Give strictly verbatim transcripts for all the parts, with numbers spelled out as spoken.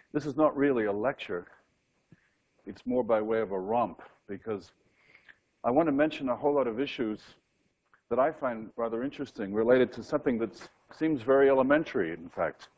This is not really a lecture. It's more by way of a romp, because I want to mention a whole lot of issues that I find rather interesting related to something that seems very elementary, in fact.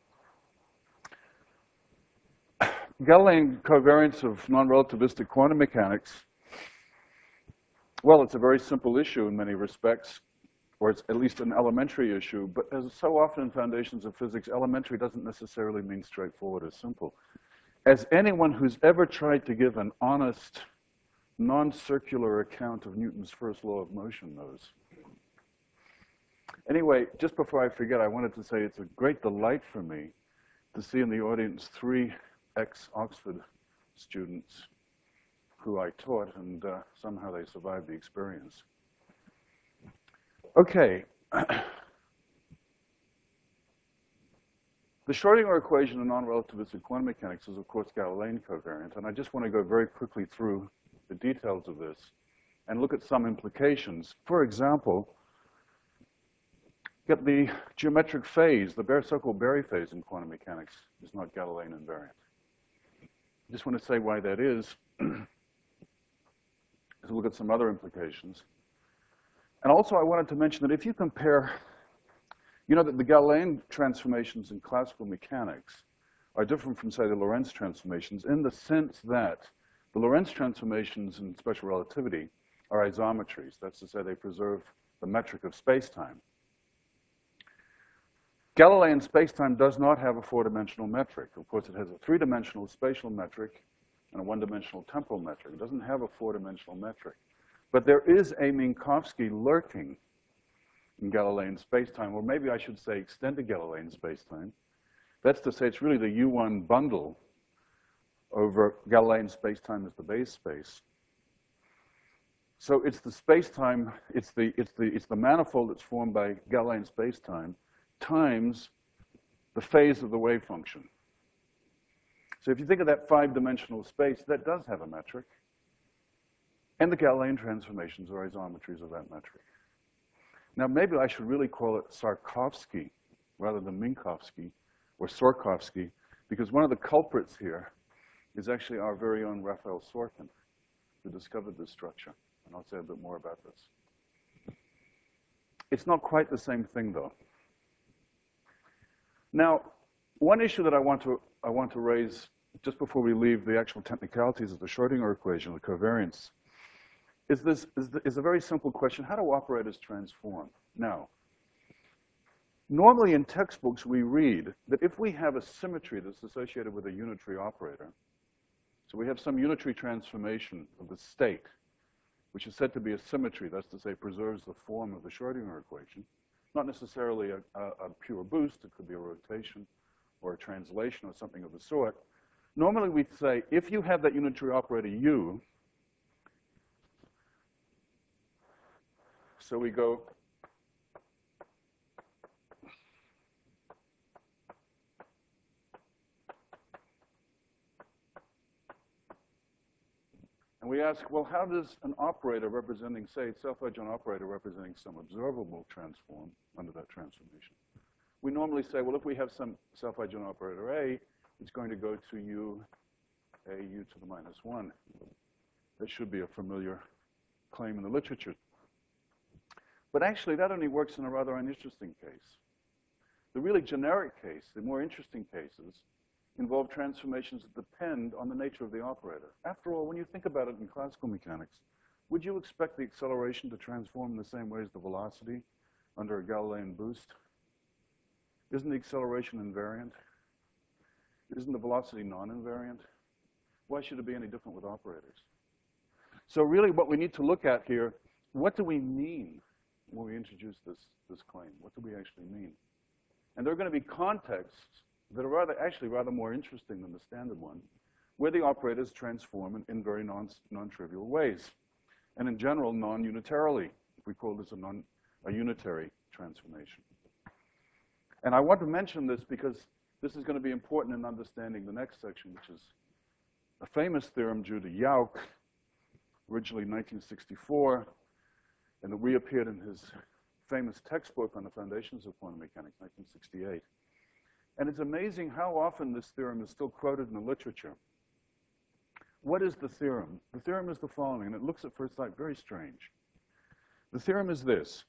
Galilean covariance of non-relativistic quantum mechanics, well, it's a very simple issue in many respects, or it's at least an elementary issue, but as so often in foundations of physics, elementary doesn't necessarily mean straightforward or simple. As anyone who's ever tried to give an honest, non-circular account of Newton's first law of motion knows. Anyway, just before I forget, I wanted to say it's a great delight for me to see in the audience three ex-Oxford students who I taught, and uh, somehow they survived the experience. Okay. The Schrodinger equation in non-relativistic quantum mechanics is, of course, Galilean covariant, and I just want to go very quickly through the details of this and look at some implications. For example, get the geometric phase, the bare so-called Berry phase in quantum mechanics is not Galilean invariant. I just want to say why that is. To look at some other implications. And also I wanted to mention that if you compare, you know that the Galilean transformations in classical mechanics are different from, say, the Lorentz transformations in the sense that the Lorentz transformations in special relativity are isometries. That's to say they preserve the metric of space-time. Galilean space-time does not have a four-dimensional metric. Of course, it has a three-dimensional spatial metric and a one-dimensional temporal metric. It doesn't have a four-dimensional metric. But there is a Minkowski lurking in Galilean spacetime, or maybe I should say extended Galilean spacetime. That's to say it's really the U one bundle over Galilean spacetime as the base space. So it's the spacetime, it's the, it's the, it's the manifold that's formed by Galilean spacetime times the phase of the wave function. So if you think of that five-dimensional space, that does have a metric. And the Galilean transformations are isometries of that metric. Now, maybe I should really call it Sarkovsky rather than Minkowski or Sorkovsky, because one of the culprits here is actually our very own Raphael Sorkin, who discovered this structure. And I'll say a bit more about this. It's not quite the same thing, though. Now, one issue that I want to I want to raise just before we leave the actual technicalities of the Schrodinger equation, the covariance, is this is, the, is a very simple question: how do operators transform? Now, normally in textbooks we read that if we have a symmetry that's associated with a unitary operator, so we have some unitary transformation of the state, which is said to be a symmetry, that's to say preserves the form of the Schrodinger equation, not necessarily a, a, a pure boost, it could be a rotation or a translation or something of the sort. Normally we'd say, if you have that unitary operator U, so we go and we ask, well, how does an operator representing, say, self-adjoint operator representing some observable transform under that transformation? We normally say, well, if we have some self-adjoint operator A, it's going to go to U, A, U to the minus one. That should be a familiar claim in the literature. But actually, that only works in a rather uninteresting case. The really generic case, the more interesting cases, involve transformations that depend on the nature of the operator. After all, when you think about it in classical mechanics, would you expect the acceleration to transform in the same way as the velocity under a Galilean boost? Isn't the acceleration invariant? Isn't the velocity non-invariant? Why should it be any different with operators? So really what we need to look at here, what do we mean when we introduce this, this claim? What do we actually mean? And there are going to be contexts that are rather, actually rather more interesting than the standard one, where the operators transform in, in very non, non-trivial ways, and in general, non-unitarily. We call this a, non, a unitary transformation. And I want to mention this because this is going to be important in understanding the next section, which is a famous theorem due to Jauch, originally nineteen sixty-four, and that reappeared in his famous textbook on the foundations of quantum mechanics, nineteen sixty-eight. And it's amazing how often this theorem is still quoted in the literature. What is the theorem? The theorem is the following, and it looks at first sight very strange. The theorem is this.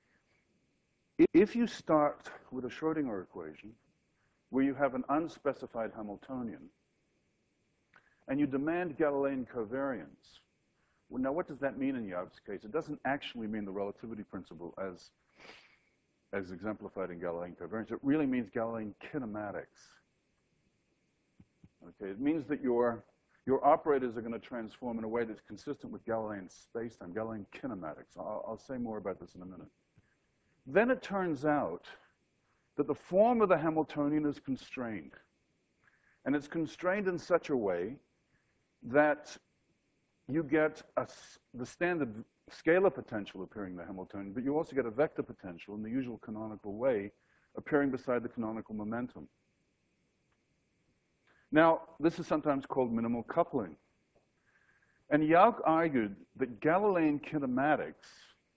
If you start with a Schrodinger equation where you have an unspecified Hamiltonian and you demand Galilean covariance, well, now what does that mean in Young's case? It doesn't actually mean the relativity principle as, as exemplified in Galilean covariance. It really means Galilean kinematics. Okay, it means that your, your operators are going to transform in a way that's consistent with Galilean spacetime, Galilean kinematics. I'll, I'll say more about this in a minute. Then it turns out that the form of the Hamiltonian is constrained. And it's constrained in such a way that you get a, the standard scalar potential appearing in the Hamiltonian, but you also get a vector potential in the usual canonical way appearing beside the canonical momentum. Now, this is sometimes called minimal coupling. And Young argued that Galilean kinematics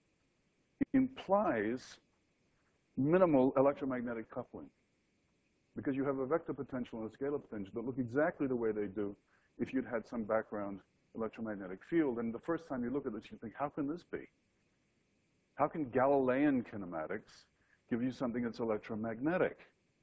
implies minimal electromagnetic coupling because you have a vector potential and a scalar potential that look exactly the way they do if you'd had some background electromagnetic field. And the first time you look at this, you think, how can this be? How can Galilean kinematics give you something that's electromagnetic?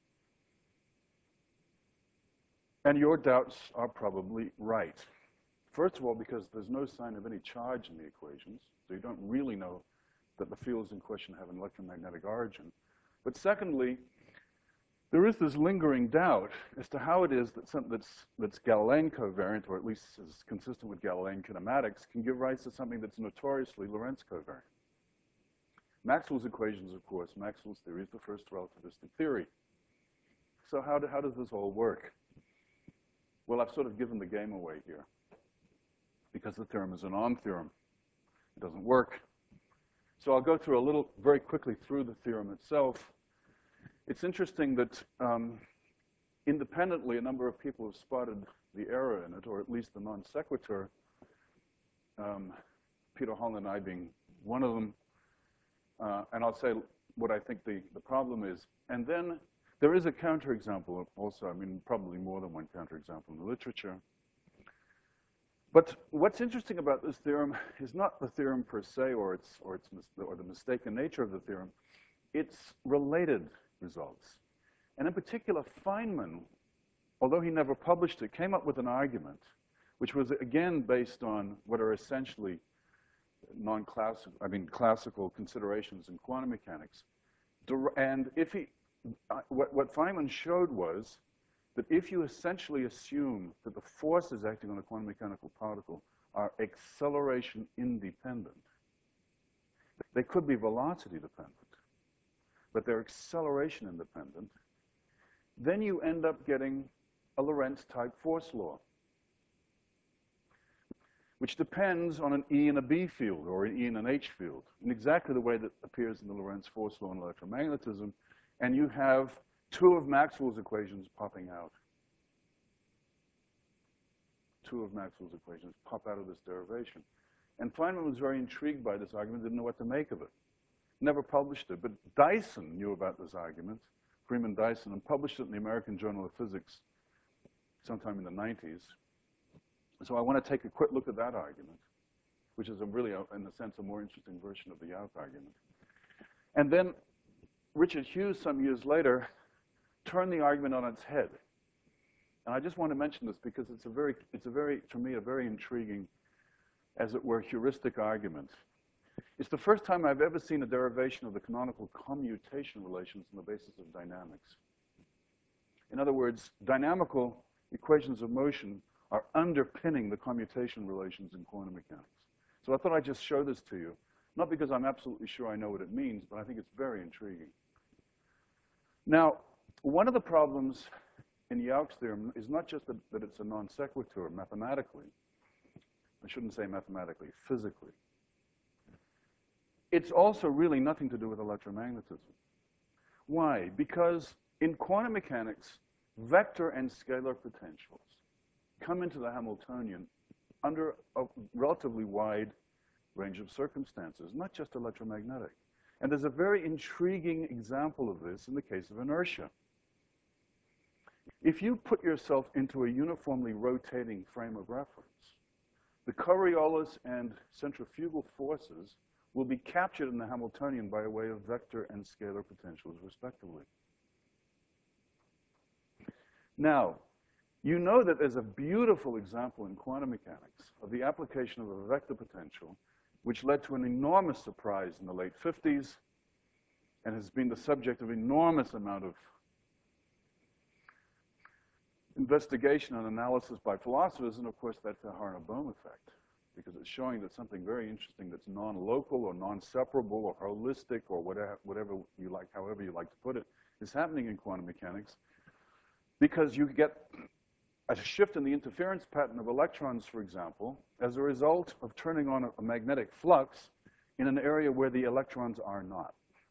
And your doubts are probably right. First of all, because there's no sign of any charge in the equations, so you don't really know that the fields in question have an electromagnetic origin. But secondly, there is this lingering doubt as to how it is that something that's, that's Galilean covariant, or at least is consistent with Galilean kinematics, can give rise to something that's notoriously Lorentz covariant. Maxwell's equations, of course, Maxwell's theory is the first relativistic theory. So how, do, how does this all work? Well, I've sort of given the game away here because the theorem is a non-theorem. It doesn't work. So I'll go through a little, very quickly through the theorem itself. It's interesting that um, independently, a number of people have spotted the error in it, or at least the non sequitur, um, Peter Holland and I being one of them. Uh, and I'll say what I think the, the problem is. And then there is a counterexample also, I mean, probably more than one counterexample in the literature. But what's interesting about this theorem is not the theorem per se or, its, or, its, or the mistaken nature of the theorem. It's related results. And in particular, Feynman, although he never published it, came up with an argument which was, again, based on what are essentially non-classical, I mean, classical considerations in quantum mechanics. And if he, uh, what, what Feynman showed was that if you essentially assume that the forces acting on a quantum mechanical particle are acceleration independent, they could be velocity dependent, but they're acceleration independent, then you end up getting a Lorentz-type force law, which depends on an E and a B field, or an E and an H field, in exactly the way that appears in the Lorentz force law in electromagnetism, and you have two of Maxwell's equations popping out. Two of Maxwell's equations pop out of this derivation. And Feynman was very intrigued by this argument, didn't know what to make of it. Never published it, but Dyson knew about this argument, Freeman Dyson, and published it in the American Journal of Physics sometime in the nineties. So I want to take a quick look at that argument, which is a really, a, in a sense, a more interesting version of the Young argument. And then Richard Hughes, some years later, turned the argument on its head. And I just want to mention this because it's a very, it's a very, to me, a very intriguing, as it were, heuristic argument. It's the first time I've ever seen a derivation of the canonical commutation relations on the basis of dynamics. In other words, dynamical equations of motion are underpinning the commutation relations in quantum mechanics. So I thought I'd just show this to you, not because I'm absolutely sure I know what it means, but I think it's very intriguing. Now, one of the problems in Young's theorem is not just that, that it's a non sequitur mathematically. I shouldn't say mathematically, physically. It's also really nothing to do with electromagnetism. Why? Because in quantum mechanics, vector and scalar potentials come into the Hamiltonian under a relatively wide range of circumstances, not just electromagnetic. And there's a very intriguing example of this in the case of inertia. if you put yourself into a uniformly rotating frame of reference, the Coriolis and centrifugal forces will be captured in the Hamiltonian by way of vector and scalar potentials, respectively. Now, you know that there's a beautiful example in quantum mechanics of the application of a vector potential, which led to an enormous surprise in the late fifties and has been the subject of enormous amount of investigation and analysis by philosophers, and of course that's the Aharonov-Bohm effect, because it's showing that something very interesting that's non-local or non-separable or holistic or whatever, whatever you like, however you like to put it, is happening in quantum mechanics, because you get a shift in the interference pattern of electrons, for example, as a result of turning on a, a magnetic flux in an area where the electrons are not.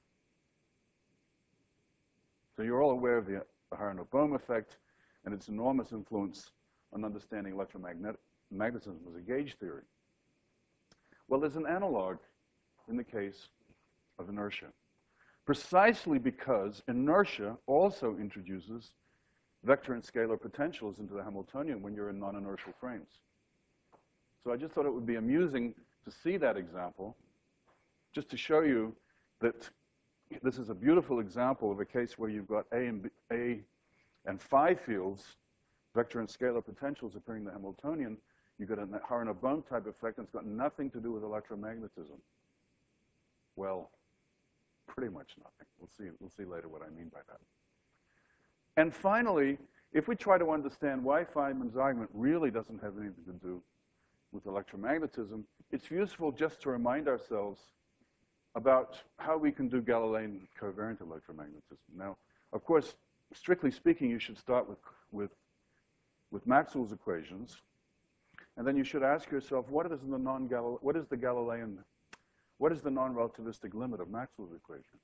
So you're all aware of the Aharonov-Bohm effect and its enormous influence on understanding electromagnetism as a gauge theory. Well, there's an analog in the case of inertia, precisely because inertia also introduces vector and scalar potentials into the Hamiltonian when you're in non-inertial frames. So I just thought it would be amusing to see that example, just to show you that this is a beautiful example of a case where you've got A and B, A and phi fields, vector and scalar potentials appearing in the Hamiltonian. You get an Aharonov-Bohm type effect, and it's got nothing to do with electromagnetism. Well, pretty much nothing. We'll see, we'll see later what I mean by that. And finally, if we try to understand why Feynman's argument really doesn't have anything to do with electromagnetism, it's useful just to remind ourselves about how we can do Galilean covariant electromagnetism. Now, of course, strictly speaking, you should start with, with, with Maxwell's equations, and then you should ask yourself, what is the non-Galile- what is the Galilean, what is the non-relativistic limit of Maxwell's equations?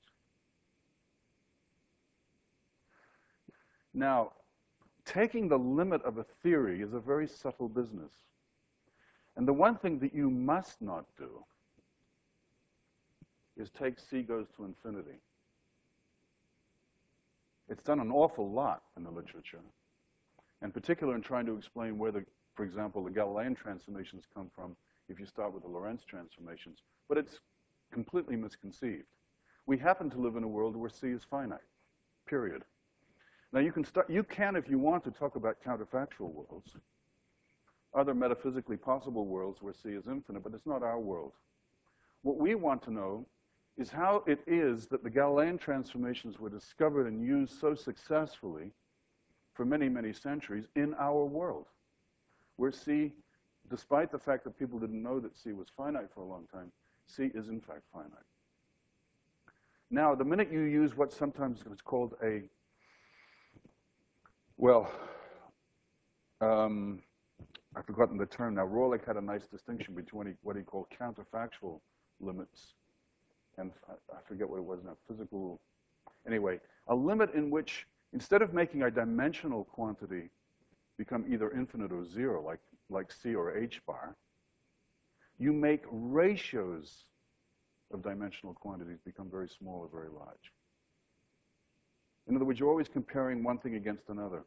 Now, taking the limit of a theory is a very subtle business. And the one thing that you must not do is take C goes to infinity. It's done an awful lot in the literature, in particular in trying to explain where, the, for example, the Galilean transformations come from if you start with the Lorentz transformations. But it's completely misconceived. We happen to live in a world where C is finite, period. Now, you can, start, you can, if you want, to talk about counterfactual worlds, other metaphysically possible worlds where C is infinite, but it's not our world. What we want to know is how it is that the Galilean transformations were discovered and used so successfully for many, many centuries in our world, where C, despite the fact that people didn't know that C was finite for a long time, C is in fact finite. Now, the minute you use what sometimes is called a Well, um, I've forgotten the term now. Rohrlich had a nice distinction between what he called counterfactual limits and I, I forget what it was now, physical. Anyway, a limit in which instead of making a dimensional quantity become either infinite or zero, like, like C or H bar, you make ratios of dimensional quantities become very small or very large. In other words, you're always comparing one thing against another.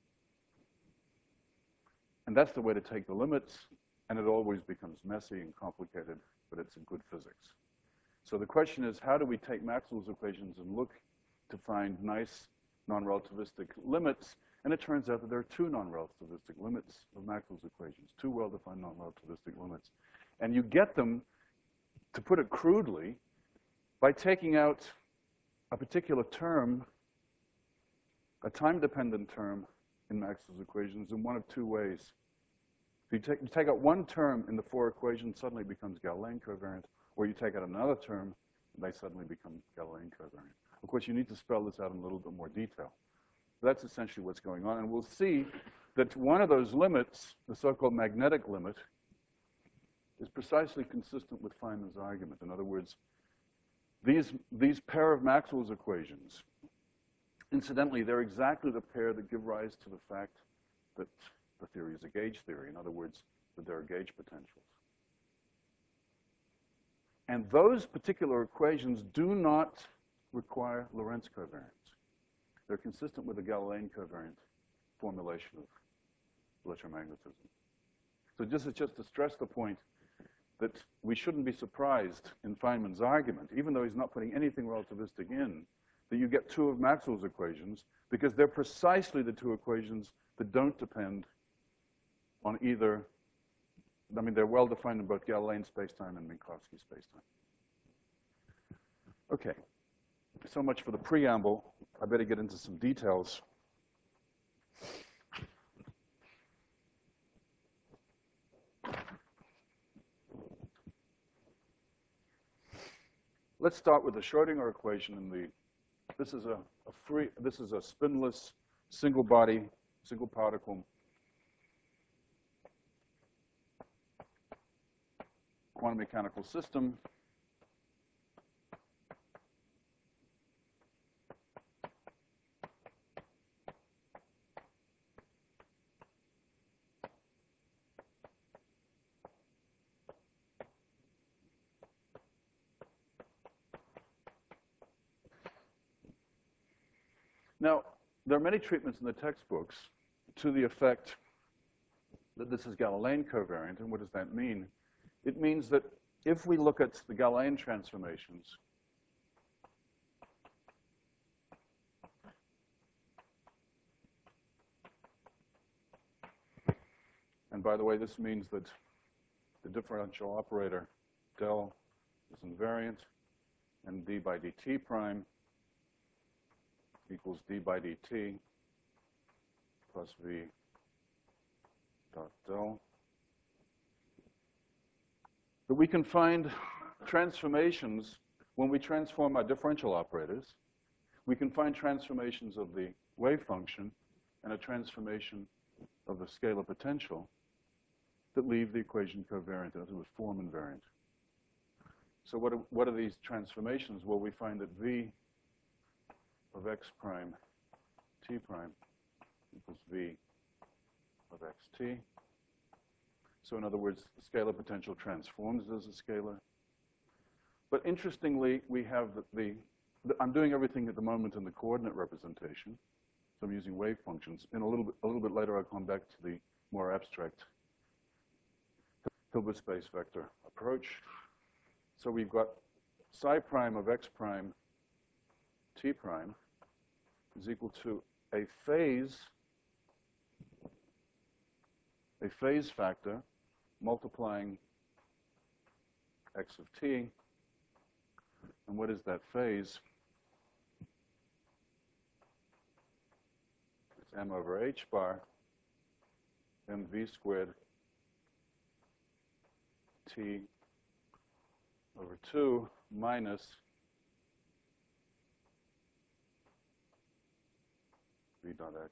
And that's the way to take the limits, and it always becomes messy and complicated, but it's in good physics. So the question is, how do we take Maxwell's equations and look to find nice non-relativistic limits? And it turns out that there are two non-relativistic limits of Maxwell's equations, two well-defined non-relativistic limits. And you get them, to put it crudely, by taking out a particular term, a time-dependent term in Maxwell's equations in one of two ways. If you take, you take out one term in the four equations, suddenly it becomes Galilean covariant, or you take out another term, and they suddenly become Galilean covariant. Of course, you need to spell this out in a little bit more detail. That's essentially what's going on, and we'll see that one of those limits, the so-called magnetic limit, is precisely consistent with Feynman's argument. In other words, these, these pair of Maxwell's equations, incidentally, they're exactly the pair that give rise to the fact that the theory is a gauge theory. In other words, that there are gauge potentials. And those particular equations do not require Lorentz covariance. They're consistent with the Galilean covariant formulation of electromagnetism. So this is just to stress the point that we shouldn't be surprised in Feynman's argument, even though he's not putting anything relativistic in, that you get two of Maxwell's equations, because they're precisely the two equations that don't depend on either. I mean, they're well defined in both Galilean spacetime and Minkowski spacetime. Okay, so much for the preamble. I better get into some details. Let's start with the Schrodinger equation. In the this is a, a free this is a spinless single body, single particle quantum mechanical system. Now, there are many treatments in the textbooks to the effect that this is Galilean covariant. And what does that mean? It means that if we look at the Galilean transformations, and by the way, this means that the differential operator del is invariant, and d by dt prime equals d by dt plus v dot del. That we can find transformations when we transform our differential operators. We can find transformations of the wave function and a transformation of the scalar potential that leave the equation covariant, in other words, form invariant. So what are, what are these transformations? Well, we find that v of x prime t prime equals v of xt. So in other words, the scalar potential transforms as a scalar. But interestingly, we have the, the, the, I'm doing everything at the moment in the coordinate representation. So I'm using wave functions. In a little bit, a little bit later, I'll come back to the more abstract Hilbert space vector approach. So we've got psi prime of x prime t prime is equal to a phase, a phase factor multiplying x of t. And what is that phase? It's m over h bar, mv squared t over two minus v dot x.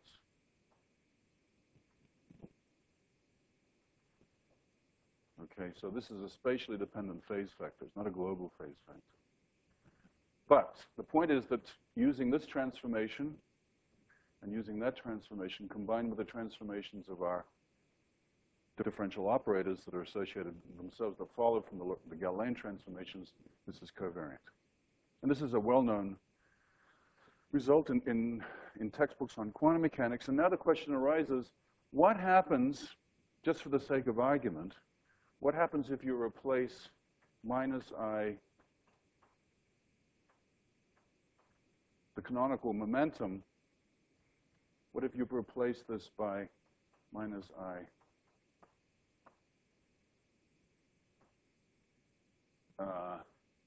Okay, so this is a spatially dependent phase vector. It's not a global phase vector. But the point is that using this transformation and using that transformation combined with the transformations of our differential operators that are associated themselves that follow from the, the Galilean transformations, this is covariant. And this is a well-known result in, in, in textbooks on quantum mechanics. And now the question arises, what happens, just for the sake of argument, what happens if you replace minus I, the canonical momentum, what if you replace this by minus I Uh,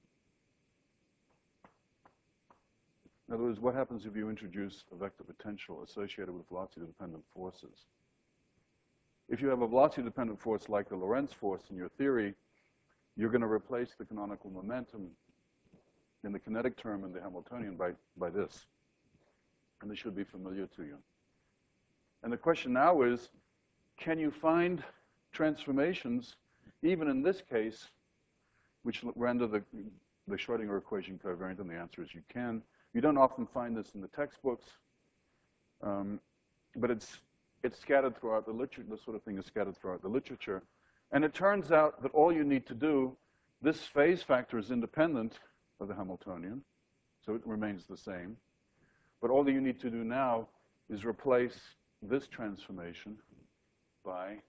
in other words, what happens if you introduce a vector potential associated with velocity-dependent forces? If you have a velocity-dependent force like the Lorentz force in your theory, you're going to replace the canonical momentum in the kinetic term in the Hamiltonian by, by this. And this should be familiar to you. And the question now is, can you find transformations, even in this case, which render the, the Schrodinger equation covariant? And the answer is you can. You don't often find this in the textbooks, um, but it's, it's scattered throughout the literature. This sort of thing is scattered throughout the literature. And it turns out that all you need to do, this phase factor is independent of the Hamiltonian, so it remains the same. But all that you need to do now is replace this transformation by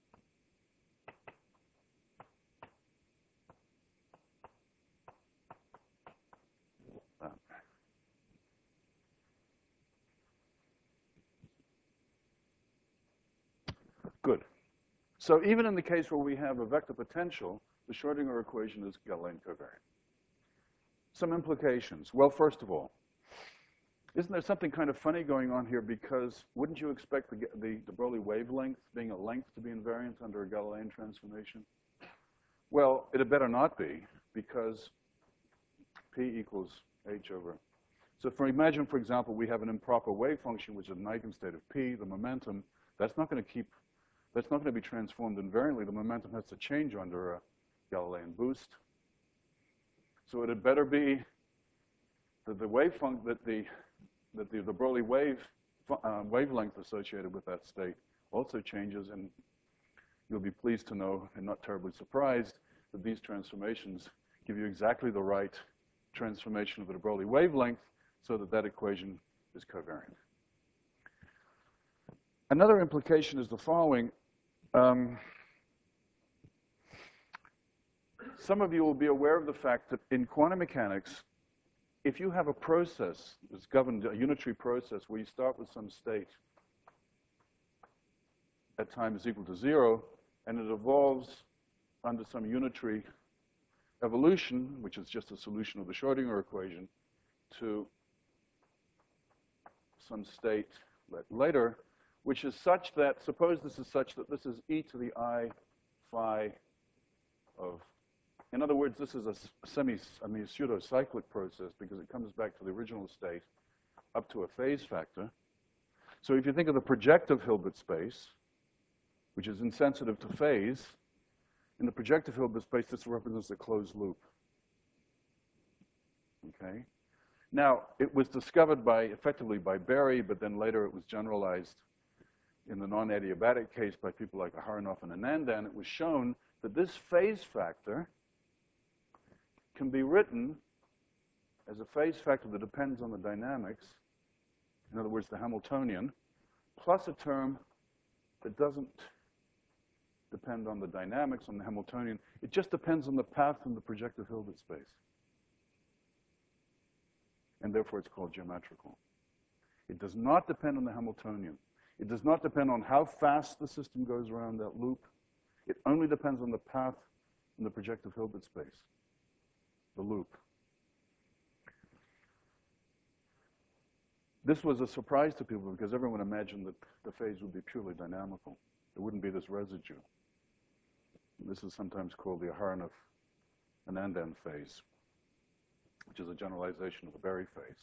that. Good. So even in the case where we have a vector potential, the Schrodinger equation is Galilean covariant. Some implications. Well, first of all, isn't there something kind of funny going on here? Because wouldn't you expect the, the de Broglie wavelength, being a length, to be invariant under a Galilean transformation? Well, it had better not be, because P equals h over. So for, imagine, for example, we have an improper wave function, which is an eigenstate of P, the momentum. That's not going to keep, that's not going to be transformed invariantly. The momentum has to change under a Galilean boost. So it had better be that the wave function, that the that the de Broglie wave uh, wavelength associated with that state also changes, and you'll be pleased to know, and not terribly surprised, that these transformations give you exactly the right transformation of the de Broglie wavelength, so that that equation is covariant. Another implication is the following. Um, some of you will be aware of the fact that in quantum mechanics, if you have a process that's governed, a unitary process, where you start with some state at time is equal to zero, and it evolves under some unitary evolution, which is just a solution of the Schrodinger equation, to some state later, which is such that, suppose this is such that this is e to the I phi of, in other words, this is a semi, I mean, pseudo-cyclic process, because it comes back to the original state up to a phase factor. So if you think of the projective Hilbert space, which is insensitive to phase, in the projective Hilbert space, this represents a closed loop. Okay? Now, it was discovered by, effectively by Berry, but then later it was generalized in the non-adiabatic case by people like Aharonov and Anandan. It was shown that this phase factor can be written as a phase factor that depends on the dynamics, in other words, the Hamiltonian, plus a term that doesn't depend on the dynamics, on the Hamiltonian. It just depends on the path in the projective Hilbert space. And therefore, it's called geometrical. It does not depend on the Hamiltonian. It does not depend on how fast the system goes around that loop. It only depends on the path in the projective Hilbert space, the loop. This was a surprise to people because everyone imagined that the phase would be purely dynamical. There wouldn't be this residue. This is sometimes called the Aharonov-Anandan phase, which is a generalization of the Berry phase.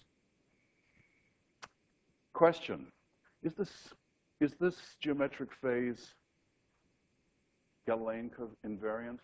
Question: Is this is this geometric phase Galilean invariant?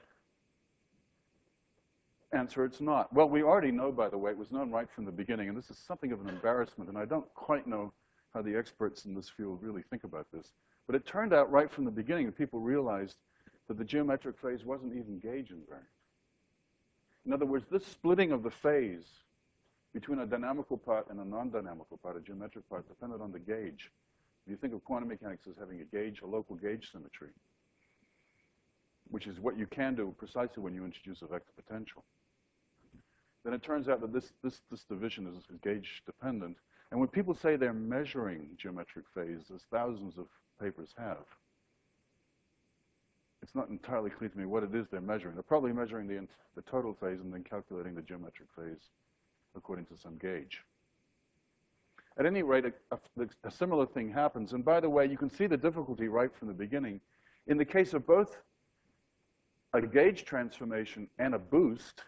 Answer: it's not. Well, we already know, by the way, it was known right from the beginning, and this is something of an embarrassment, and I don't quite know how the experts in this field really think about this. But it turned out right from the beginning that people realized that the geometric phase wasn't even gauge invariant. In other words, this splitting of the phase between a dynamical part and a non-dynamical part, a geometric part, depended on the gauge. If you think of quantum mechanics as having a gauge, a local gauge symmetry, which is what you can do precisely when you introduce a vector potential, then it turns out that this, this, this division is gauge dependent. And when people say they're measuring geometric phase, as thousands of papers have, it's not entirely clear to me what it is they're measuring. They're probably measuring the, the total phase and then calculating the geometric phase according to some gauge. At any rate, a, a, a similar thing happens. And by the way, you can see the difficulty right from the beginning. In the case of both a gauge transformation and a boost,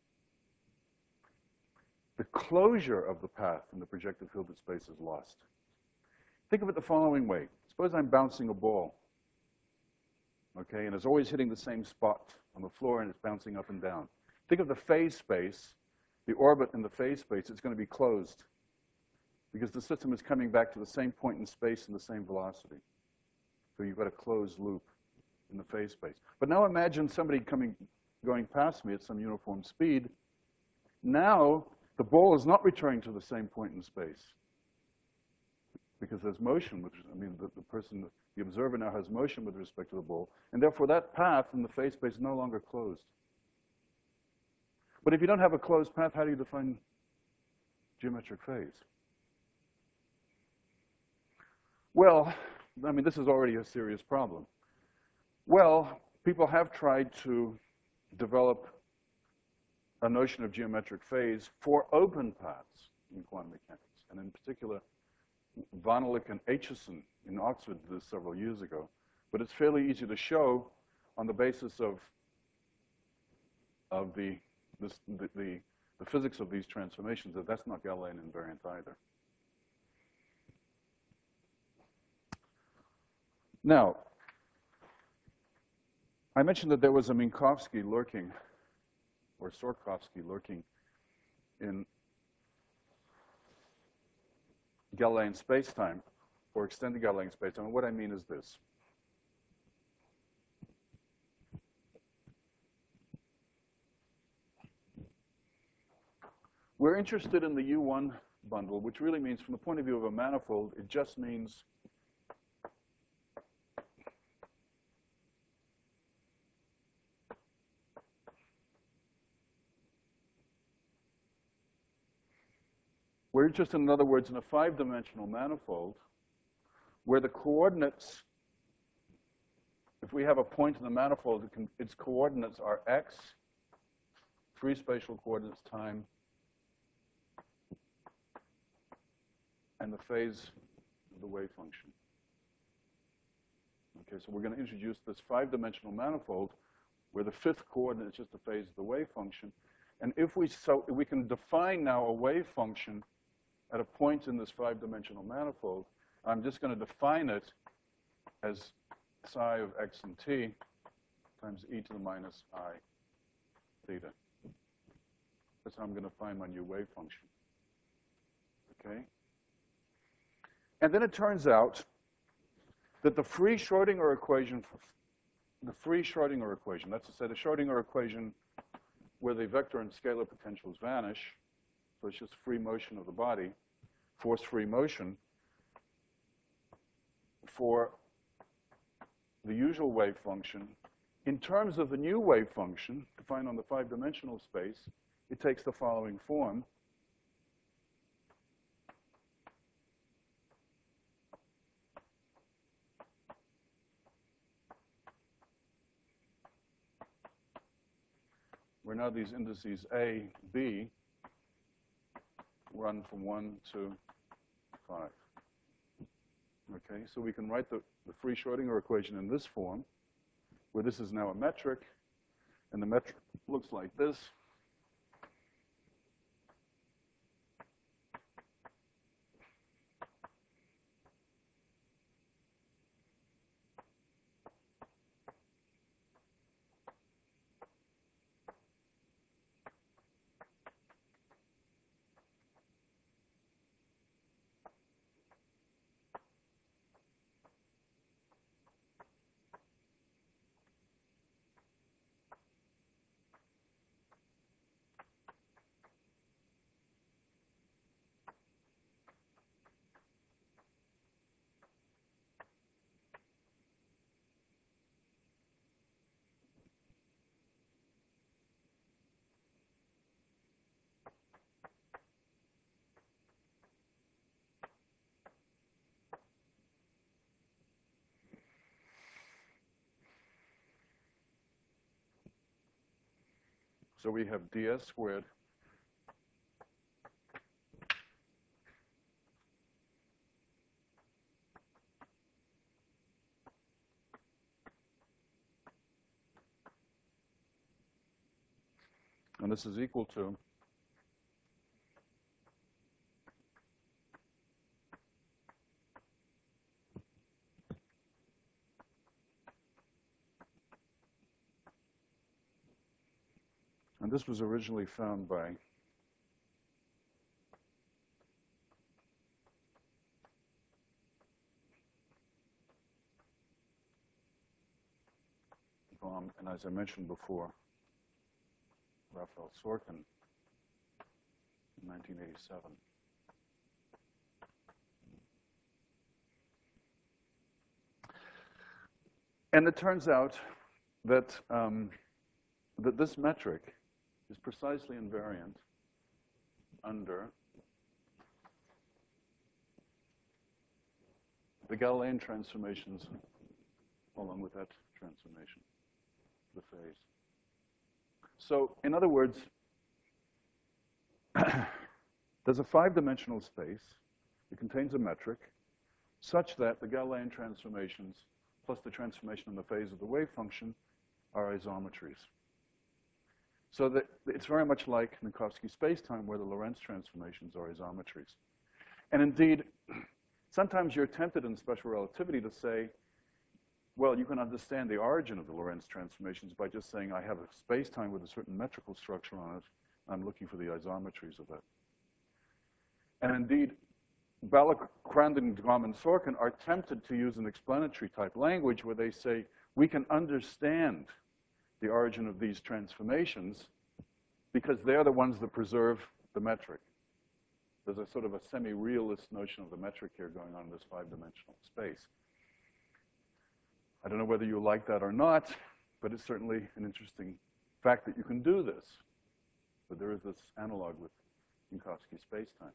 the closure of the path in the projective Hilbert space is lost. Think of it the following way. Suppose I'm bouncing a ball, okay, and it's always hitting the same spot on the floor and it's bouncing up and down. Think of the phase space, the orbit in the phase space, it's going to be closed because the system is coming back to the same point in space and the same velocity. So you've got a closed loop in the phase space. But now imagine somebody coming, going past me at some uniform speed. Now the ball is not returning to the same point in space. because there's motion with, I mean, the, the person, the observer now has motion with respect to the ball, and therefore that path in the phase space is no longer closed. But if you don't have a closed path, how do you define geometric phase? Well, I mean, this is already a serious problem. Well, people have tried to develop a notion of geometric phase for open paths in quantum mechanics. And in particular, Vonnelich and Aitchison in Oxford did this several years ago. But it's fairly easy to show on the basis of, of the, this, the, the, the physics of these transformations that that's not Galilean invariant either. Now, I mentioned that there was a Minkowski lurking, or Sorkovsky lurking, in Galilean spacetime, or extended Galilean spacetime. And what I mean is this. We're interested in the U one bundle, which really means, from the point of view of a manifold, it just means we're interested, in other words, in a five-dimensional manifold where the coordinates, if we have a point in the manifold, it can, its coordinates are x, free spatial coordinates, time, and the phase of the wave function. Okay, so we're going to introduce this five-dimensional manifold where the fifth coordinate is just the phase of the wave function. And if we, so we can define now a wave function at a point in this five-dimensional manifold. I'm just going to define it as psi of x and t times e to the minus I theta. That's how I'm going to find my new wave function. Okay? And then it turns out that the free Schrodinger equation, the free Schrodinger equation, that's to say the Schrodinger equation where the vector and scalar potentials vanish, so it's just free motion of the body, force-free motion, for the usual wave function, in terms of the new wave function, defined on the five-dimensional space, it takes the following form. Where now these indices A, B, run from one to five. Okay, so we can write the, the free Schrodinger equation in this form, where this is now a metric, and the metric looks like this. So we have ds squared and this is equal to and this was originally found by Bohm, and as I mentioned before, Raphael Sorkin in nineteen eighty-seven. And it turns out that, um, that this metric is precisely invariant under the Galilean transformations along with that transformation, the phase. So, in other words, there's a five-dimensional space. It contains a metric such that the Galilean transformations plus the transformation in the phase of the wave function are isometries. So that it's very much like Minkowski spacetime, where the Lorentz transformations are isometries. And indeed, sometimes you're tempted in special relativity to say, well, you can understand the origin of the Lorentz transformations by just saying I have a spacetime with a certain metrical structure on it. I'm looking for the isometries of that. And indeed, Balick, Crandon, Gram, and Sorkin are tempted to use an explanatory type language where they say we can understand the origin of these transformations because they're the ones that preserve the metric. There's a sort of a semi-realist notion of the metric here going on in this five-dimensional space. I don't know whether you like that or not, but it's certainly an interesting fact that you can do this. But there is this analog with Minkowski spacetime.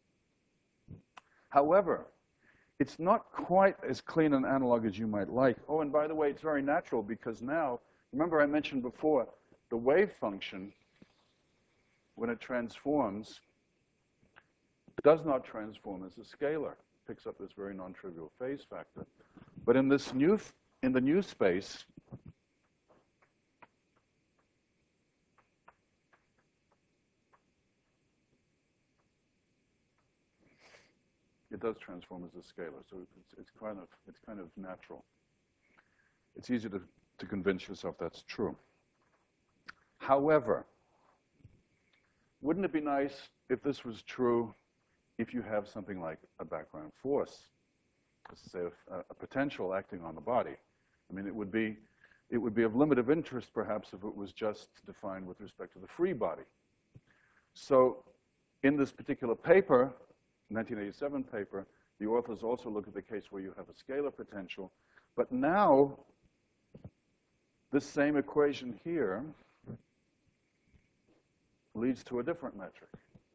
However, it's not quite as clean an analog as you might like. Oh, and by the way, it's very natural because now, remember I mentioned before, the wave function, when it transforms, does not transform as a scalar. It picks up this very non-trivial phase factor. But in this new, in the new space, it does transform as a scalar. So it's, it's kind of it's kind of natural. It's easy to, to convince yourself that's true. However, wouldn't it be nice if this was true if you have something like a background force, let's say a, a potential acting on the body? I mean, it would be it would be of limited interest perhaps if it was just defined with respect to the free body. So in this particular paper, nineteen eighty-seven paper, the authors also look at the case where you have a scalar potential, but now this same equation here leads to a different metric.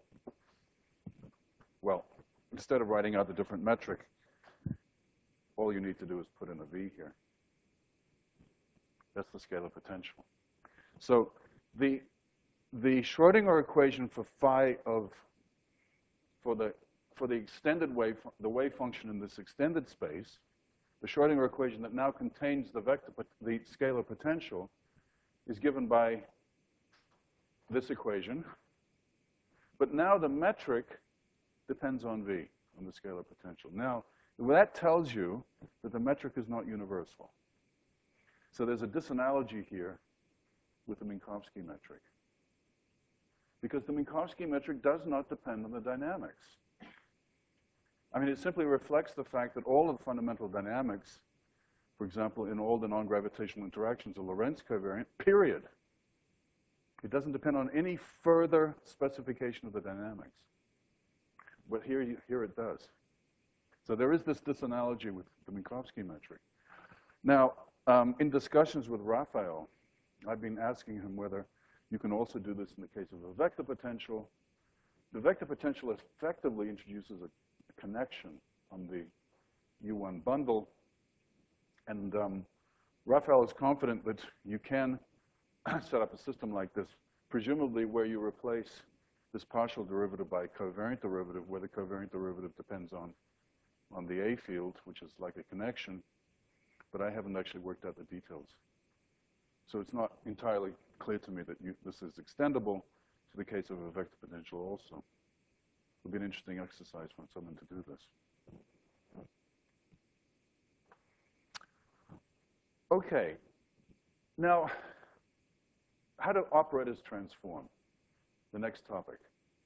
Well, instead of writing out the different metric, all you need to do is put in a V here. That's the scalar potential. So the the Schrodinger equation for phi of for the for the extended wave the wave function in this extended space, the Schrodinger equation that now contains the vector the scalar potential is given by this equation. But now the metric depends on V, on the scalar potential. Now, that tells you that the metric is not universal. So there's a disanalogy here with the Minkowski metric. Because the Minkowski metric does not depend on the dynamics. I mean, it simply reflects the fact that all of the fundamental dynamics, for example, in all the non-gravitational interactions are Lorentz covariant, period. It doesn't depend on any further specification of the dynamics. But here, you, here it does. So there is this disanalogy with the Minkowski metric. Now, um, in discussions with Raphael, I've been asking him whether you can also do this in the case of a vector potential. The vector potential effectively introduces a, a connection on the U one bundle. And um, Raphael is confident that you can set up a system like this, presumably where you replace this partial derivative by a covariant derivative, where the covariant derivative depends on, on the A field, which is like a connection. But I haven't actually worked out the details. So it's not entirely clear to me that you, this is extendable to the case of a vector potential also. It would be an interesting exercise for someone to do this. Okay. Now, how do operators transform? The next topic.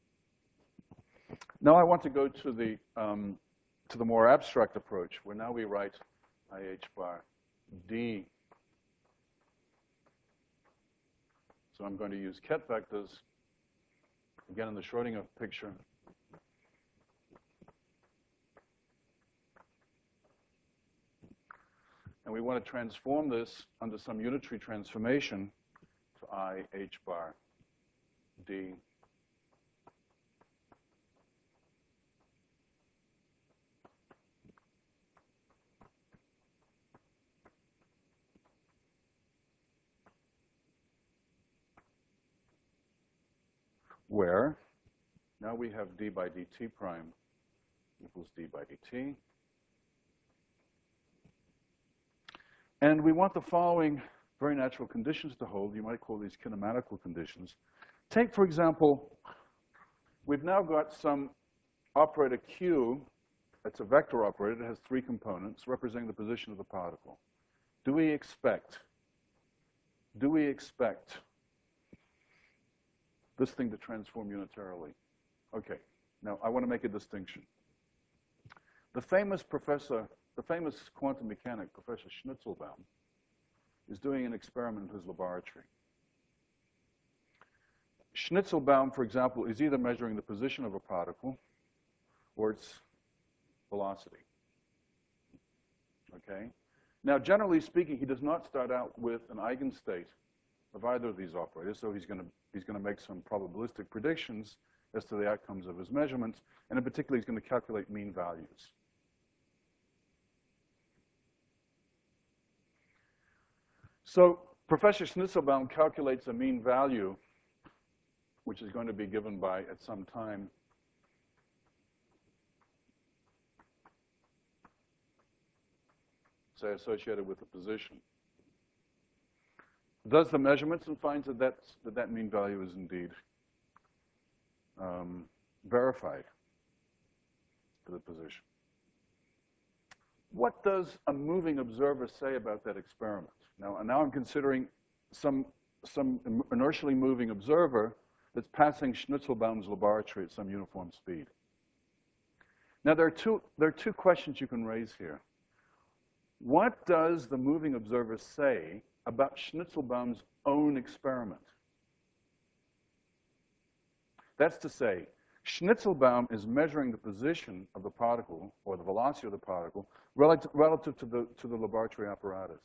Now I want to go to the um, to the more abstract approach, where now we write I H bar D. So I'm going to use ket vectors, again in the Schrodinger picture. And we want to transform this under some unitary transformation to I h bar d where now we have d by dt prime equals d by dt. And we want the following very natural conditions to hold. You might call these kinematical conditions. Take, for example, we've now got some operator Q. It's a vector operator. It has three components representing the position of the particle. Do we expect, do we expect this thing to transform unitarily? Okay, now I want to make a distinction. The famous professor, the famous quantum mechanic, Professor Schnitzelbaum, is doing an experiment in his laboratory. Schnitzelbaum, for example, is either measuring the position of a particle or its velocity. Okay? Now, generally speaking, he does not start out with an eigenstate of either of these operators, so he's going to he's going to make some probabilistic predictions as to the outcomes of his measurements, and in particular, he's going to calculate mean values. So Professor Schnitzelbaum calculates a mean value, which is going to be given by, at some time, say, associated with the position. Does the measurements and finds that that's, that, that mean value is indeed um, verified for the position. What does a moving observer say about that experiment? Now, now I'm considering some, some inertially moving observer that's passing Schnitzelbaum's laboratory at some uniform speed. Now, there are two, there are two questions you can raise here. What does the moving observer say about Schnitzelbaum's own experiment? That's to say, Schnitzelbaum is measuring the position of the particle, or the velocity of the particle, relative, relative to, the, to the laboratory apparatus.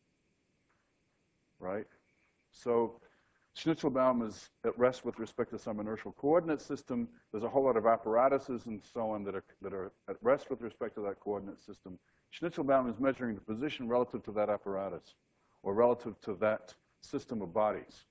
Right? So Schnitzelbaum is at rest with respect to some inertial coordinate system. There's a whole lot of apparatuses and so on that are, that are at rest with respect to that coordinate system. Schnitzelbaum is measuring the position relative to that apparatus, or relative to that system of bodies.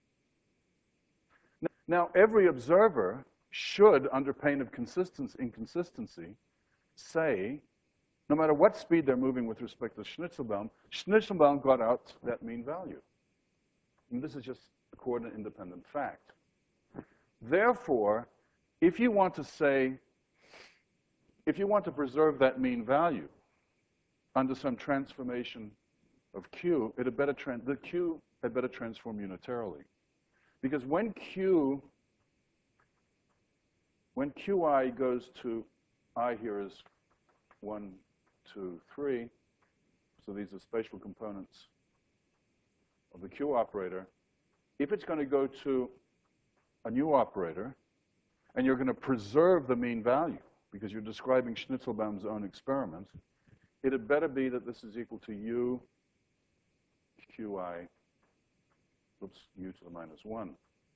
Now, every observer should, under pain of consistency, inconsistency, say, no matter what speed they're moving with respect to Schnitzelbaum, Schnitzelbaum got out that mean value. And this is just a coordinate-independent fact. Therefore, if you want to say, if you want to preserve that mean value under some transformation of Q, it had better tran- the Q had better transform unitarily. Because when Q, when Qi goes to, I here is one, two, three, so these are spatial components of the Q operator. If it's going to go to a new operator, and you're going to preserve the mean value, because you're describing Schnitzelbaum's own experiment, it had better be that this is equal to U Qi, oops, U to the minus one.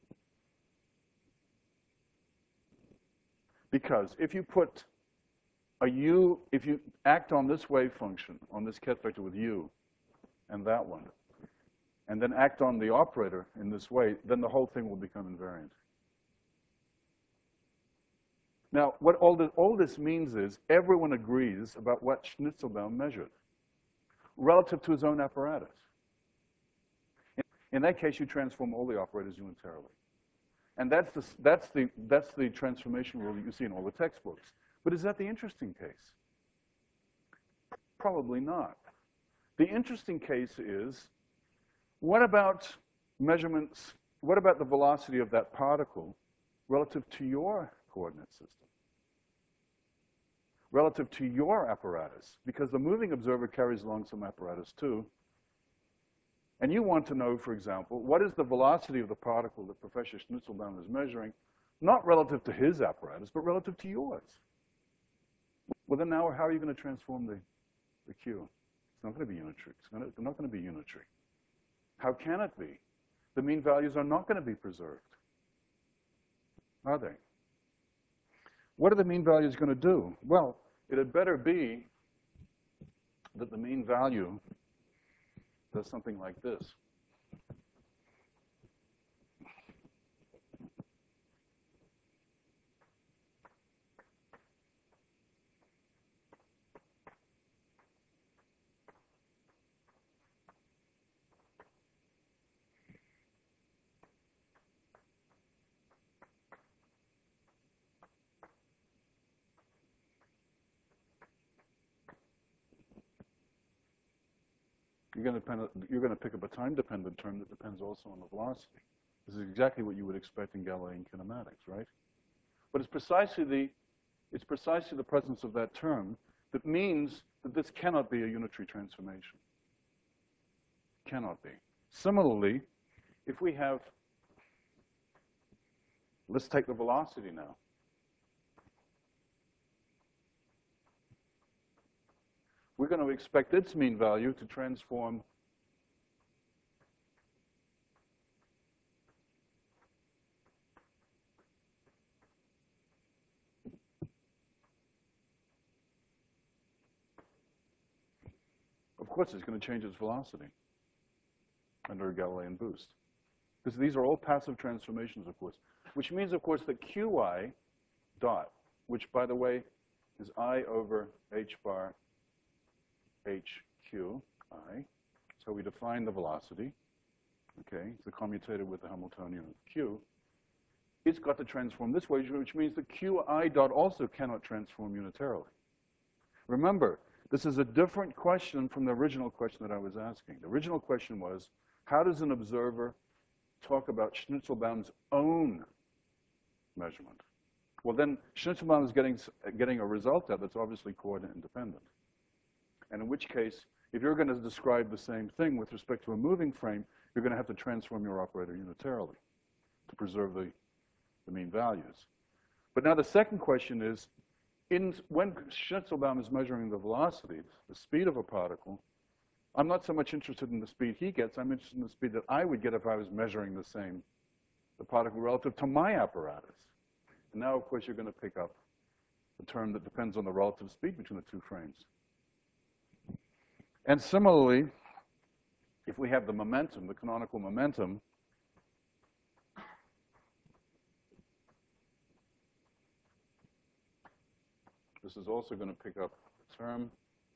Because if you put a U, if you act on this wave function, on this ket vector with U, and that one, and then act on the operator in this way, then the whole thing will become invariant. Now, what all, the, all this means is everyone agrees about what Schnitzelbaum measured relative to his own apparatus. In, in that case, you transform all the operators unitarily. And that's the, that's, the, that's the transformation rule that you see in all the textbooks. But is that the interesting case? Probably not. The interesting case is, what about measurements, what about the velocity of that particle relative to your coordinate system? Relative to your apparatus? Because the moving observer carries along some apparatus too. And you want to know, for example, what is the velocity of the particle that Professor Schnitzelbaum is measuring, not relative to his apparatus, but relative to yours? Well, then now how are you going to transform the, the Q? It's not going to be unitary. It's going to, they're not going to be unitary. How can it be? The mean values are not going to be preserved, are they? What are the mean values going to do? Well, it had better be that the mean value does something like this. You're going, to depend, you're going to pick up a time-dependent term that depends also on the velocity. This is exactly what you would expect in Galilean kinematics, right? But it's precisely the, it's precisely the presence of that term that means that this cannot be a unitary transformation. Cannot be. Similarly, if we have, let's take the velocity now. We're going to expect its mean value to transform of course it's going to change its velocity under a Galilean boost. Because these are all passive transformations, of course, which means, of course, that Qi dot, which, by the way, is I over h bar H Q I. So we define the velocity. Okay, it's the commutator with the Hamiltonian of Q. It's got to transform this way, which means that Qi dot also cannot transform unitarily. Remember, this is a different question from the original question that I was asking. The original question was, how does an observer talk about Schnitzelbaum's own measurement? Well, then Schnitzelbaum is getting, getting a result out that's obviously coordinate independent. And in which case, if you're going to describe the same thing with respect to a moving frame, you're going to have to transform your operator unitarily to preserve the, the mean values. But now the second question is, in, when Schnitzelbaum is measuring the velocity, the speed of a particle, I'm not so much interested in the speed he gets, I'm interested in the speed that I would get if I was measuring the same, the particle relative to my apparatus. And now, of course, you're going to pick up a term that depends on the relative speed between the two frames. And similarly, if we have the momentum, the canonical momentum, this is also going to pick up a term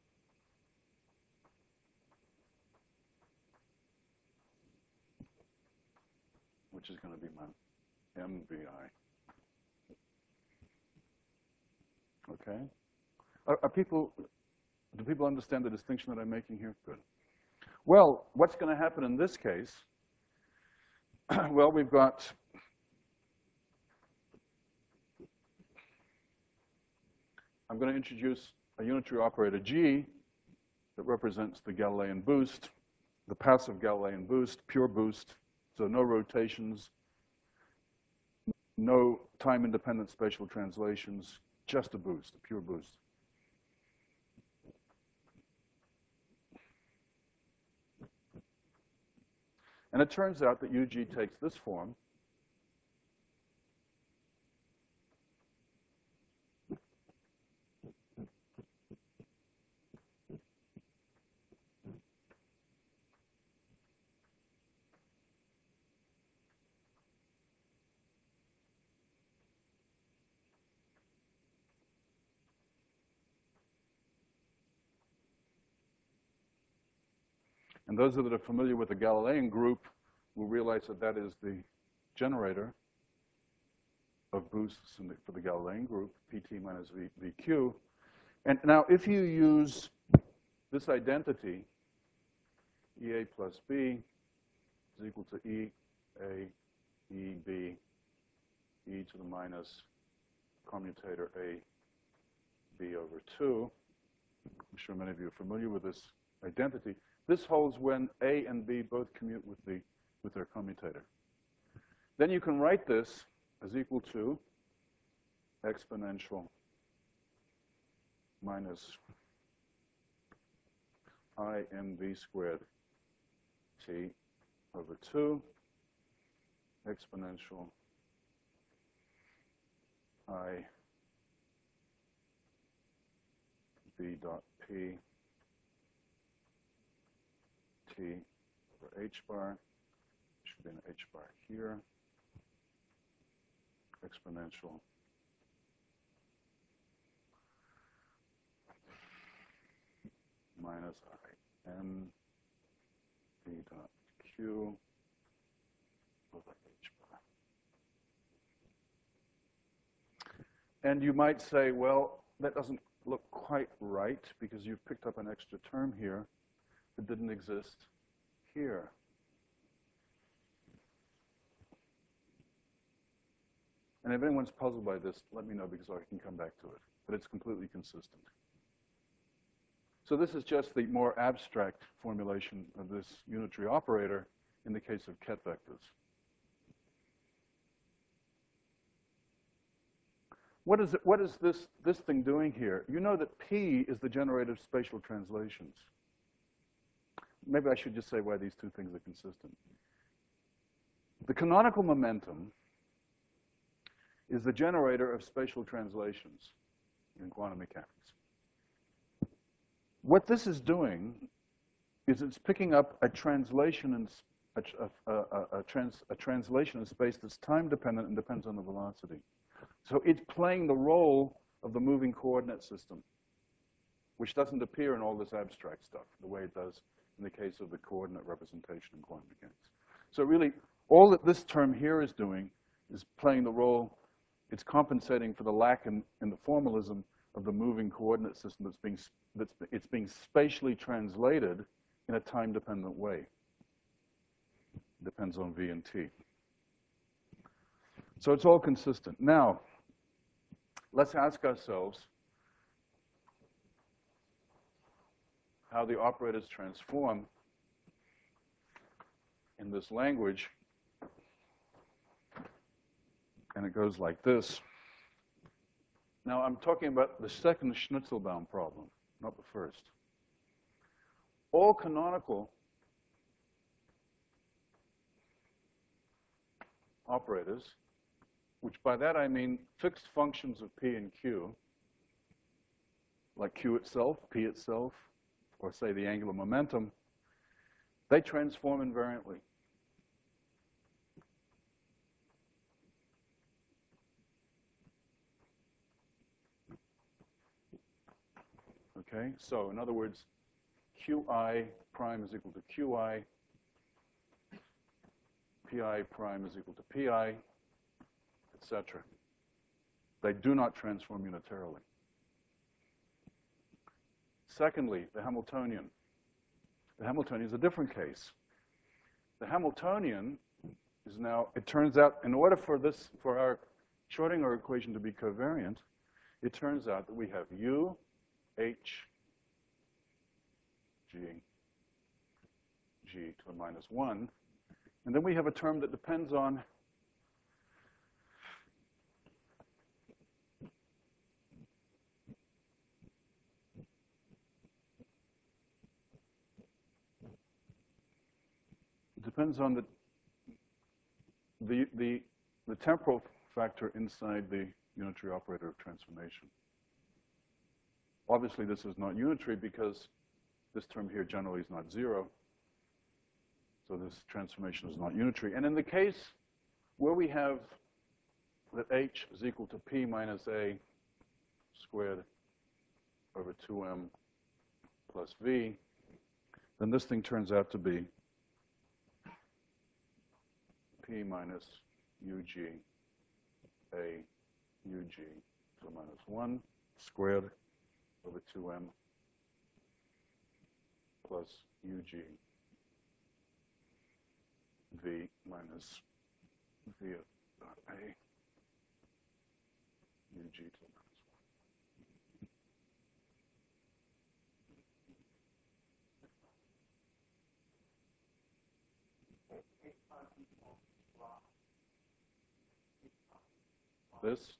which is going to be my M V I. Okay? Are, are people... Do people understand the distinction that I'm making here? Good. Well, what's going to happen in this case? Well, we've got I'm going to introduce a unitary operator G that represents the Galilean boost, the passive Galilean boost, pure boost, so no rotations, no time-independent spatial translations, just a boost, a pure boost. And it turns out that U G takes this form. And those that are familiar with the Galilean group will realize that that is the generator of boosts in the, for the Galilean group, Pt minus v, Vq. And now if you use this identity, Ea plus B is equal to E A E B e to the minus commutator A B over two. I'm sure many of you are familiar with this identity. This holds when A and B both commute with the with their commutator. Then you can write this as equal to exponential minus, I mv squared t over two exponential I v dot p t over h bar, should be an h bar here, exponential minus I m v dot q over h bar. And you might say, well, that doesn't look quite right because you've picked up an extra term here that didn't exist here. And if anyone's puzzled by this, let me know because I can come back to it. But it's completely consistent. So this is just the more abstract formulation of this unitary operator in the case of ket vectors. What is, it, what is this, this thing doing here? You know that P is the generator of spatial translations. Maybe I should just say why these two things are consistent. The canonical momentum is the generator of spatial translations in quantum mechanics. What this is doing is it's picking up a translation in a, a, a, a, trans, a translation in space that's time dependent and depends on the velocity. So it's playing the role of the moving coordinate system, which doesn't appear in all this abstract stuff the way it does in the case of the coordinate representation in quantum mechanics. So really, all that this term here is doing is playing the role, it's compensating for the lack in, in the formalism of the moving coordinate system that's being, that's, it's being spatially translated in a time-dependent way. Depends on V and T. So it's all consistent. Now, let's ask ourselves how the operators transform in this language. And it goes like this. Now, I'm talking about the second Schnitzelbaum problem, not the first. All canonical operators, which by that I mean fixed functions of P and Q, like Q itself, P itself, or say the angular momentum, they transform invariantly. Okay, so in other words, Qi prime is equal to Qi, Pi prime is equal to Pi, et cetera. They do not transform unitarily. Secondly, the Hamiltonian. The Hamiltonian is a different case. The Hamiltonian is now, it turns out, in order for this, for our Schrodinger equation to be covariant, it turns out that we have U, H, G, G to the minus one. And then we have a term that depends on it depends on the the the the temporal factor inside the unitary operator of transformation. Obviously, this is not unitary because this term here generally is not zero. So this transformation is not unitary. And in the case where we have that H is equal to P minus A squared over two M plus V, then this thing turns out to be P minus U G A U G to the minus one squared over two M plus U G V minus V dot A U G to the minus one. This?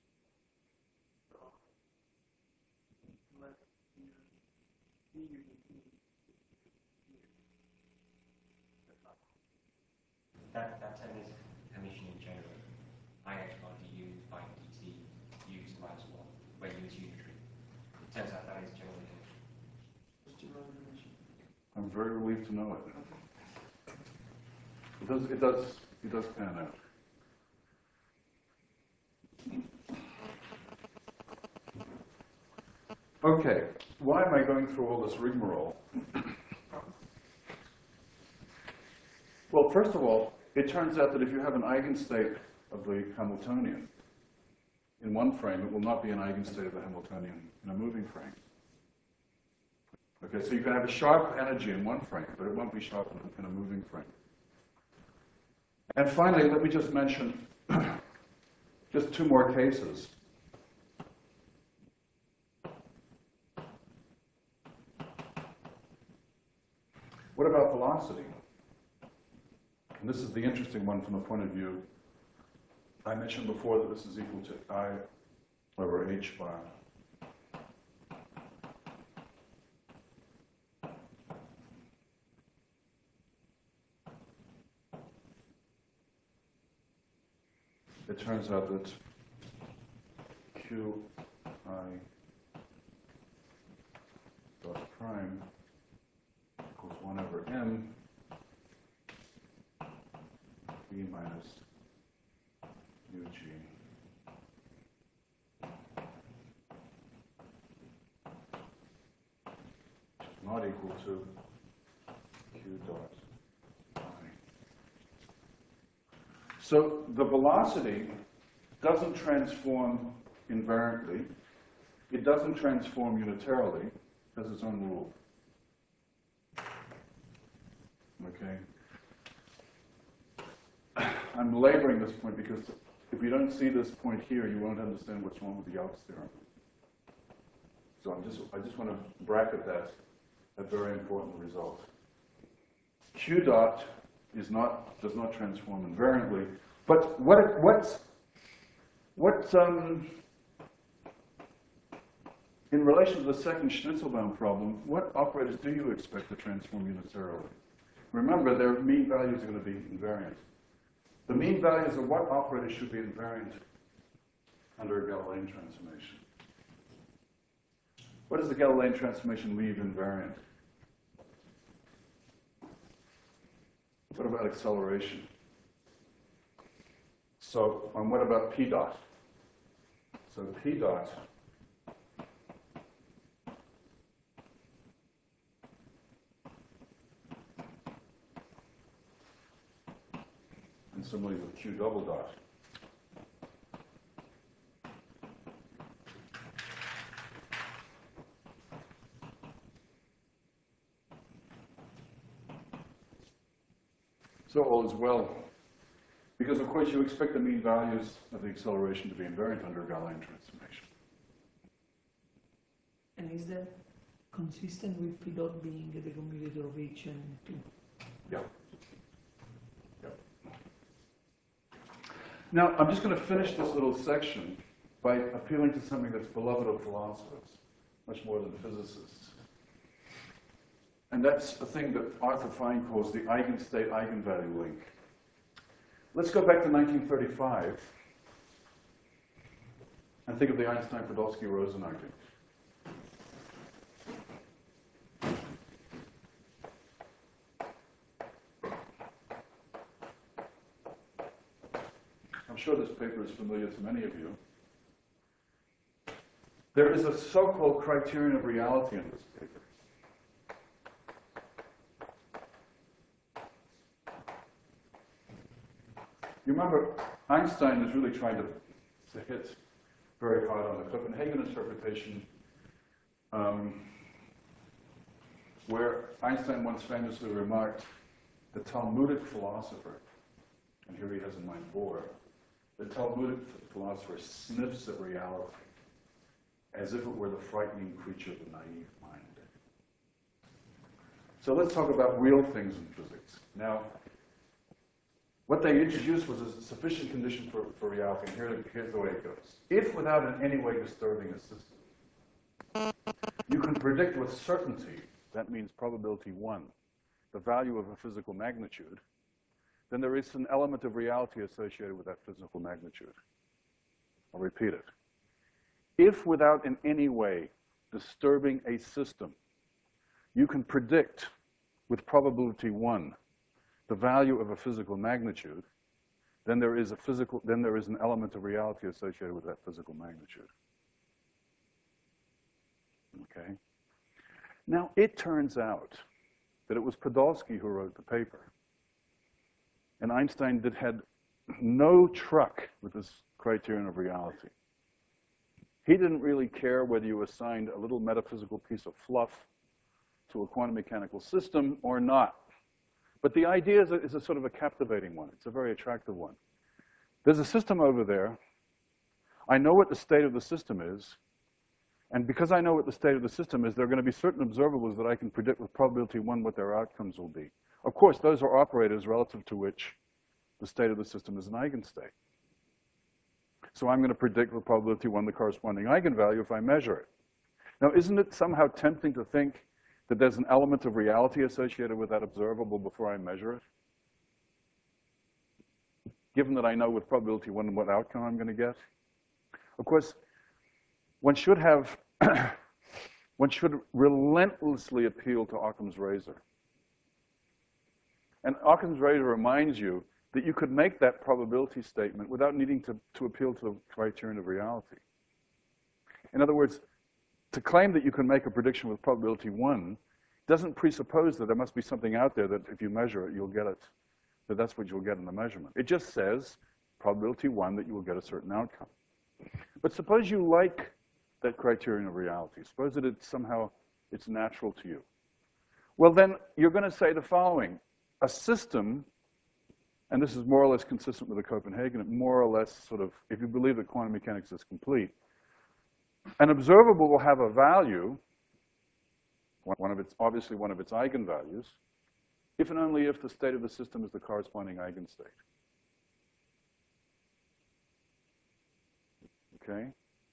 that, that term is Hermitian in general. I H by du by dt, u to minus one, where u is unitary. It turns out that is general Hermitian. What's general Hermitian? I'm very relieved to know it. It does, it does, it does pan out. Okay, why am I going through all this rigmarole? Well, first of all, it turns out that if you have an eigenstate of the Hamiltonian in one frame, it will not be an eigenstate of the Hamiltonian in a moving frame. Okay, so you can have a sharp energy in one frame, but it won't be sharp in a moving frame. And finally, let me just mention just two more cases. What about velocity? And this is the interesting one from the point of view. I mentioned before that this is equal to I over h bar. It turns out that Q I dot prime equals one over m v minus ug not equal to Q dot I. So the velocity doesn't transform invariantly. It doesn't transform unitarily. It has its own rule. Okay? I'm laboring this point because if you don't see this point here, you won't understand what's wrong with the Young's theorem. So I'm just, I just want to bracket that, a very important result. Q dot is not, does not transform invariantly. But what, what's, what, um, in relation to the second Schnitzelbaum problem, what operators do you expect to transform unitarily? Remember, their mean values are going to be invariant. The mean values of what operator should be invariant under a Galilean transformation? What does the Galilean transformation leave invariant? What about acceleration? So, and what about P dot? So P dot and similarly with Q double dot. So all is well. Because, of course, you expect the mean values of the acceleration to be invariant under a Galilean transformation. And is that consistent with P dot being the commutator of H and two? Yeah. Yep. Now, I'm just going to finish this little section by appealing to something that's beloved of philosophers, much more than physicists. And that's the thing that Arthur Fine calls the eigenstate-eigenvalue link. Let's go back to nineteen thirty-five and think of the Einstein-Podolsky-Rosen argument. I'm sure this paper is familiar to many of you. There is a so-called criterion of reality in this paper. You remember, Einstein is really trying to, to hit very hard on the Copenhagen interpretation, um, where Einstein once famously remarked, the Talmudic philosopher, and here he has in mind Bohr, the Talmudic philosopher sniffs at reality as if it were the frightening creature of the naive mind. So let's talk about real things in physics. Now, what they introduced was a sufficient condition for, for reality, and here, here's the way it goes. If without in any way disturbing a system, you can predict with certainty, that means probability one, the value of a physical magnitude, then there is an element of reality associated with that physical magnitude. I'll repeat it. If without in any way disturbing a system, you can predict with probability one the value of a physical magnitude, then there is a physical, then there is an element of reality associated with that physical magnitude. Okay? Now, it turns out that it was Podolsky who wrote the paper. And Einstein did had no truck with this criterion of reality. He didn't really care whether you assigned a little metaphysical piece of fluff to a quantum mechanical system or not. But the idea is a, is a sort of a captivating one. It's a very attractive one. There's a system over there. I know what the state of the system is. And because I know what the state of the system is, there are going to be certain observables that I can predict with probability one what their outcomes will be. Of course, those are operators relative to which the state of the system is an eigenstate. So I'm going to predict with probability one the corresponding eigenvalue if I measure it. Now, isn't it somehow tempting to think that there's an element of reality associated with that observable before I measure it? Given that I know with probability one what outcome I'm going to get? Of course, one should have, one should relentlessly appeal to Occam's razor. And Occam's razor reminds you that you could make that probability statement without needing to, to appeal to the criterion of reality. In other words, to claim that you can make a prediction with probability one doesn't presuppose that there must be something out there that if you measure it, you'll get it, that that's what you'll get in the measurement. It just says probability one that you will get a certain outcome. But suppose you like that criterion of reality. Suppose that it's somehow, it's natural to you. Well, then you're going to say the following. A system, and this is more or less consistent with the Copenhagen, more or less sort of, if you believe that quantum mechanics is complete, an observable will have a value, one of its, obviously one of its eigenvalues, if and only if the state of the system is the corresponding eigenstate. Okay?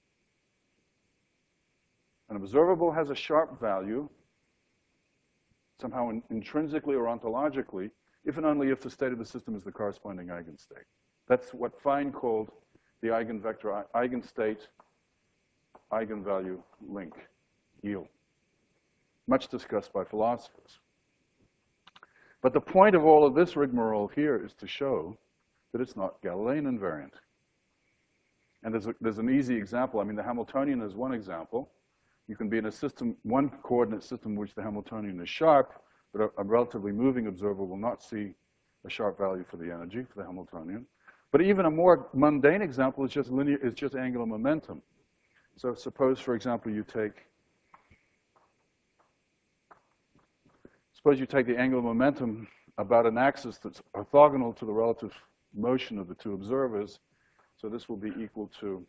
An observable has a sharp value, somehow in, intrinsically or ontologically, if and only if the state of the system is the corresponding eigenstate. That's what Fine called the eigenvector eigenstate eigenvalue link, yield. Much discussed by philosophers. But the point of all of this rigmarole here is to show that it's not Galilean invariant. And there's, a, there's an easy example. I mean, the Hamiltonian is one example. You can be in a system, one coordinate system in which the Hamiltonian is sharp, but a, a relatively moving observer will not see a sharp value for the energy, for the Hamiltonian. But even a more mundane example is just linear, is just angular momentum. So suppose, for example, you take, suppose you take the angular momentum about an axis that's orthogonal to the relative motion of the two observers. So this will be equal to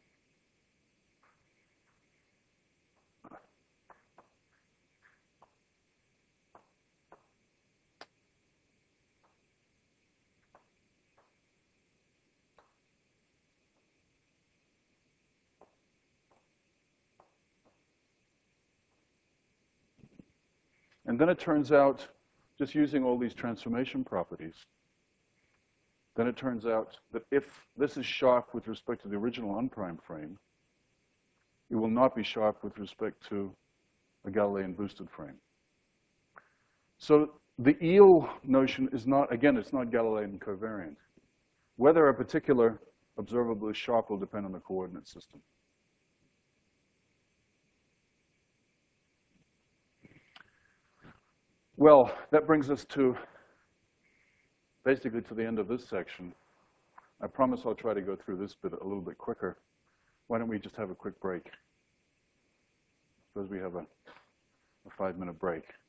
and then it turns out, just using all these transformation properties, then it turns out that if this is sharp with respect to the original unprimed frame, it will not be sharp with respect to a Galilean boosted frame. So the eel notion is not, again, it's not Galilean covariant. Whether a particular observable is sharp will depend on the coordinate system. Well, that brings us to basically to the end of this section. I promise I'll try to go through this bit a little bit quicker. Why don't we just have a quick break? Suppose we have a, a five-minute break.